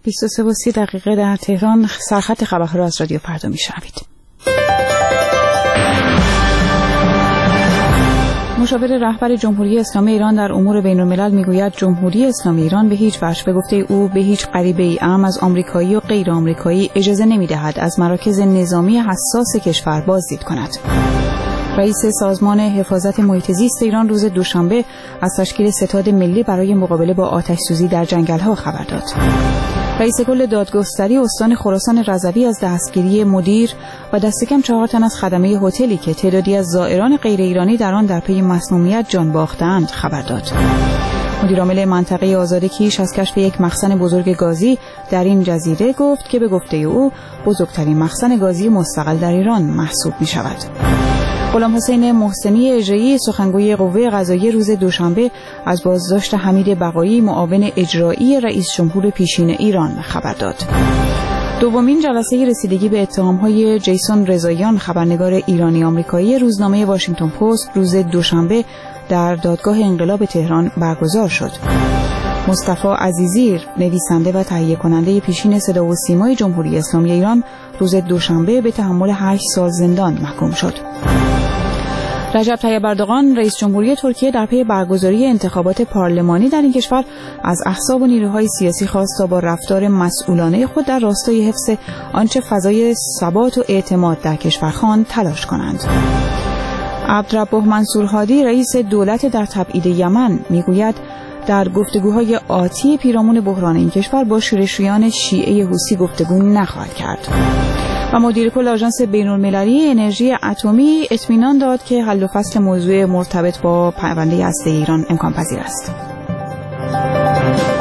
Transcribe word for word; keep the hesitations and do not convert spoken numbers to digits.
بیست و سه و سی دقیقه در تهران. سرخط خبرها را از رادیو فردا میشنوید. مشاور رهبر جمهوری اسلامی ایران در امور بین‌الملل میگوید جمهوری اسلامی ایران به هیچ وجه به گفته او به هیچ غریبه‌ای اعم از آمریکایی و غیر آمریکایی اجازه نمی‌دهد از مراکز نظامی حساس کشور بازدید کند. رئیس سازمان حفاظت محیط زیست ایران روز دوشنبه از تشکیل ستاد ملی برای مقابله با آتش‌سوزی در جنگل‌ها خبر داد. رئیس کل دادگستری استان خراسان رضوی از دستگیری مدیر و دست کم چهار تن از خدمه هتلی که تعدادی از زائران غیر ایرانی در آن در پی مسمومیت جان باختند خبر داد. مدیرعامل منطقه آزاد کیش از کشف یک مخزن بزرگ گازی در این جزیره گفت که به گفته او بزرگترین مخزن گازی مستقل در ایران محسوب می شود. غلام حسین محسنی اجرایی سخنگوی قوه قضاییه روز دوشنبه از بازداشت حمید بقایی معاون اجرایی رئیس جمهور پیشین ایران خبر داد. دومین جلسه رسیدگی به اتهام‌های جیسون رضاییان خبرنگار ایرانی آمریکایی روزنامه واشنگتن پست روز دوشنبه در دادگاه انقلاب تهران برگزار شد. مصطفی عزیزی نویسنده و تهیه کننده پیشین صدا و سیمای جمهوری اسلامی ایران روز دوشنبه به تحمل هشت سال زندان محکوم شد. رجب طیب اردوغان رئیس جمهوری ترکیه در پی برگزاری انتخابات پارلمانی در این کشور از احزاب و نیروهای سیاسی خواست تا با رفتار مسئولانه خود در راستای حفظ آنچه فضای ثبات و اعتماد در کشور خواند تلاش کنند. عبدالرب منصور هادی رئیس دولت در تبعید یمن میگوید در گفتگوهای آتی پیرامون بحران این کشور با شورشیان شیعه حوثی گفتگو نخواهد کرد. و مدیر کل آژانس بین‌المللی انرژی اتمی اطمینان داد که حل و فصل موضوع مرتبط با پرونده هسته ایران امکان پذیر است.